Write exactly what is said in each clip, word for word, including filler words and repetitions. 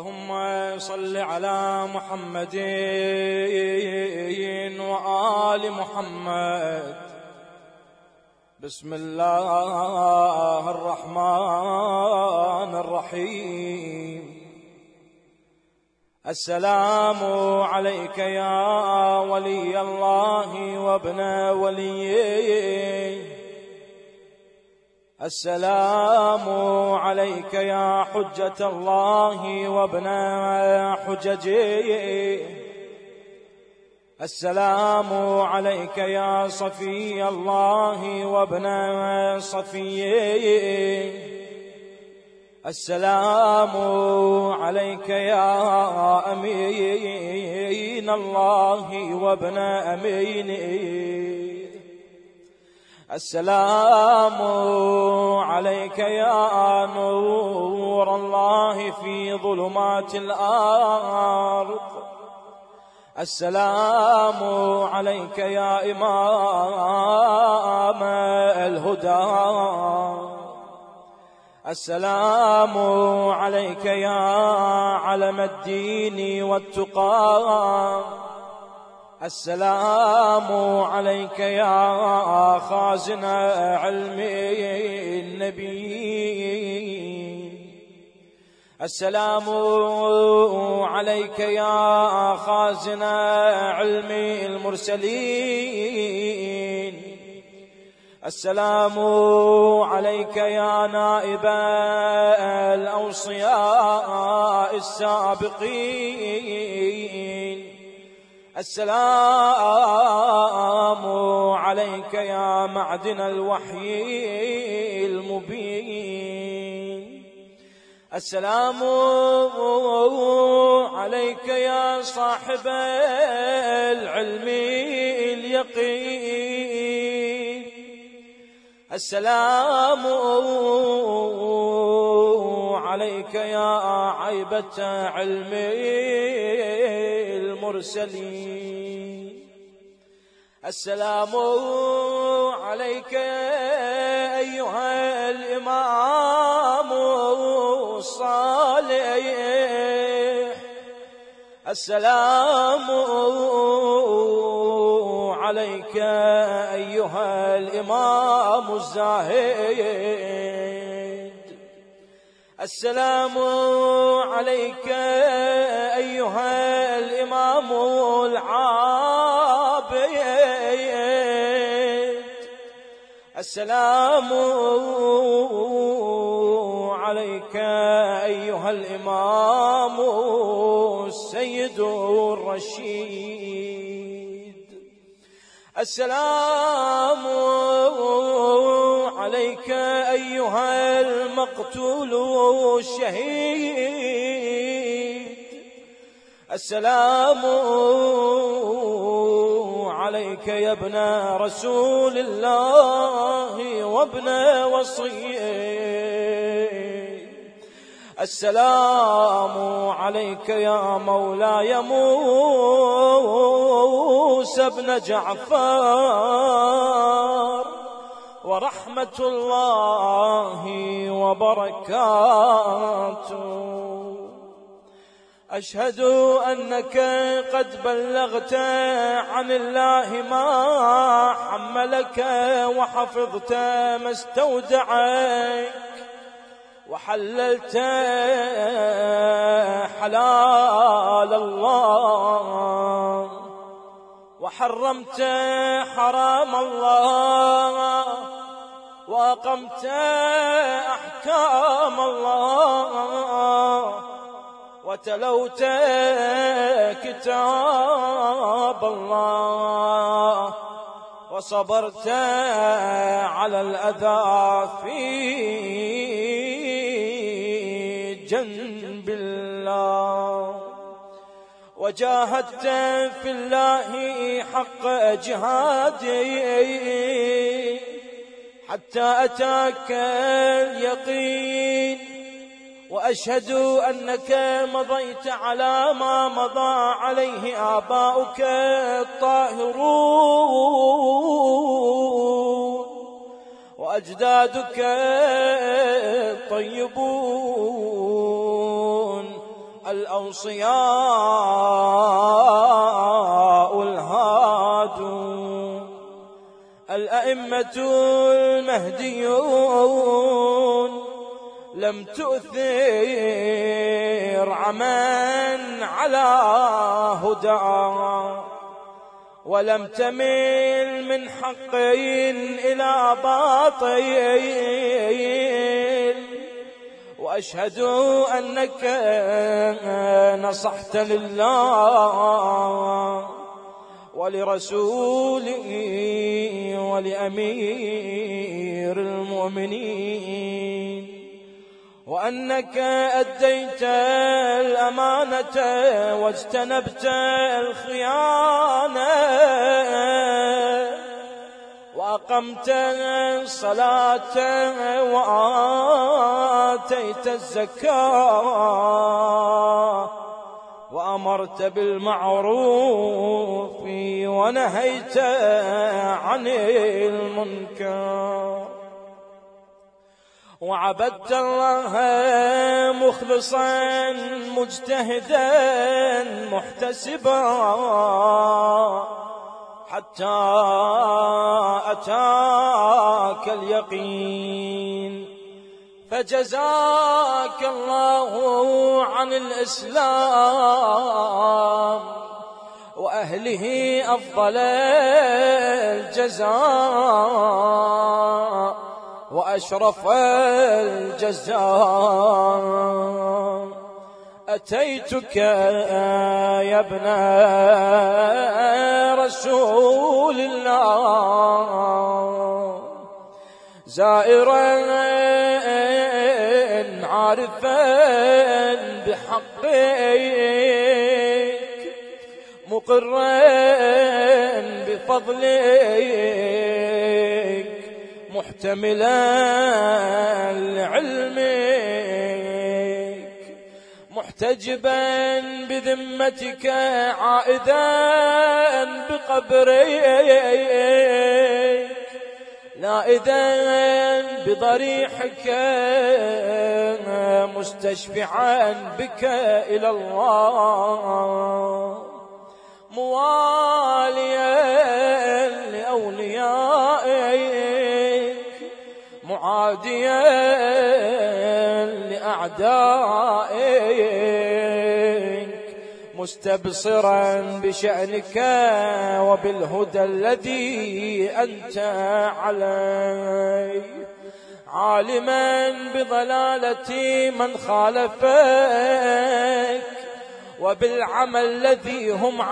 اللهم صل على محمد وآل محمد. بسم الله الرحمن الرحيم. السلام عليك يا ولي الله وابن وليه، السلام عليك يا حجة الله وابن حججه، السلام عليك يا صفي الله وابن صفيه، السلام عليك يا أمين الله وابن أمينه، السلام عليك يا نور الله في ظلمات الأرض، السلام عليك يا إمام الهدى، السلام عليك يا علم الدين والتقى، السلام عليك يا خازن علم النبي، السلام عليك يا خازن علم المرسلين، السلام عليك يا نائب الأوصياء السابقين، السلام عليك يا معدن الوحي المبين، السلام عليك يا صاحب العلم اليقين، السلام عليك يا عيبة علم المرسلين، السلام عليك أيها الإمام الصالح، السلام عليك أيها الإمام الزاهد، السلام عليك أيها الإمام العابد، السلام عليك أيها الإمام السيد الرشيد، السلام عليك أيها المقتول الشهيد، السلام عليك يا ابن رسول الله وابن وصيه، السلام عليك يا مولاي موسى بن جعفر ورحمة الله وبركاته. أشهد أنك قد بلغت عن الله ما حملك وحفظت ما استودعك وحللت حلال الله وحرمت حرام الله وأقمت أحكام الله وتلوت كتاب الله وصبرت على الأذى في جنب الله وجاهدت في الله حق جهاده حتى أتاك اليقين، وأشهد أنك مضيت على ما مضى عليه آباؤك الطاهرون وأجدادك الطيبون الأوصياء الهادون الأئمة المهديون لم تؤثر عمن على هدى ولم تمل من حق إلى باطل وأشهد أنك نصحت لله ولرسوله ولأمير المؤمنين وأنك أديت الأمانة واجتنبت الخيانة وأقمت الصلاة وآتيت الزكاة وأمرت بالمعروف ونهيت عن المنكر وعبدت الله مخلصا مجتهدا محتسبا حتى أتاك اليقين فجزاك الله عن الإسلام وأهله أفضل الجزاء وأشرف الجزاء أتيتك يا ابن رسول الله زائرا عارفا بحقك مقرا بفضلك محتملا لعلمك محتجبا بذمتك عائدا بقبرك نائدا بضريحك مستشفعا بك إلى الله مواليا لأوليائك معاديا لأعدائك مستبصرا بشأنك وبالهدى الذي أنت عليه عالما بضلالة من خالفك وبالعمل الذي هم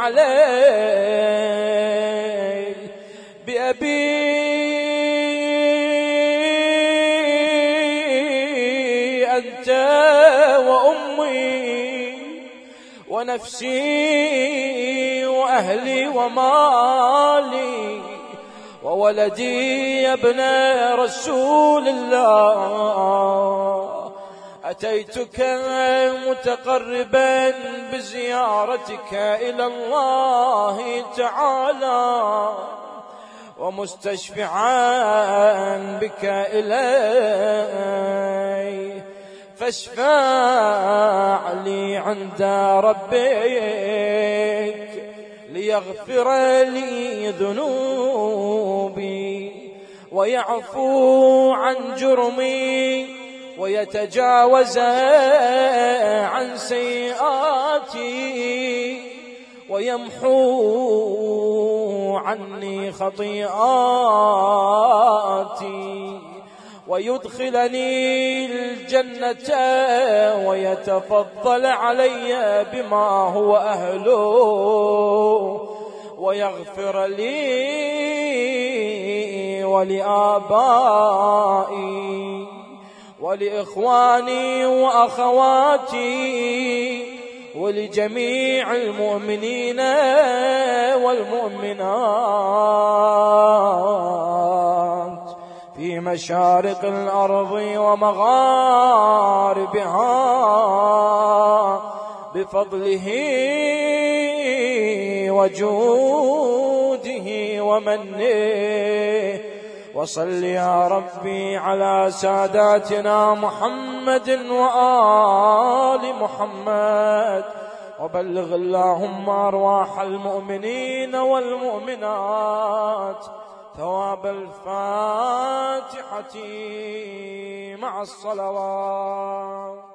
عليه بأبي أنت وأمي ونفسي وأهلي ومالي وولدي يا ابن رسول الله أتيتك متقربا بزيارتك إلى الله تعالى ومستشفعا بك إلي فاشفع لي عند ربك ليغفر لي ذنوبي ويعفو عن جرمي ويتجاوز عن سيئاتي ويمحو عني خطيئاتي ويدخلني الجنة ويتفضل علي بما هو أهله ويغفر لي ولآبائي ولإخواني وأخواتي ولجميع المؤمنين والمؤمنات في مشارق الأرض ومغاربها بفضله وجوده ومنه وصل يا ربي على ساداتنا محمد وآل محمد، وبلغ اللهم أرواح المؤمنين والمؤمنات ثواب الفاتحة مع الصلوات.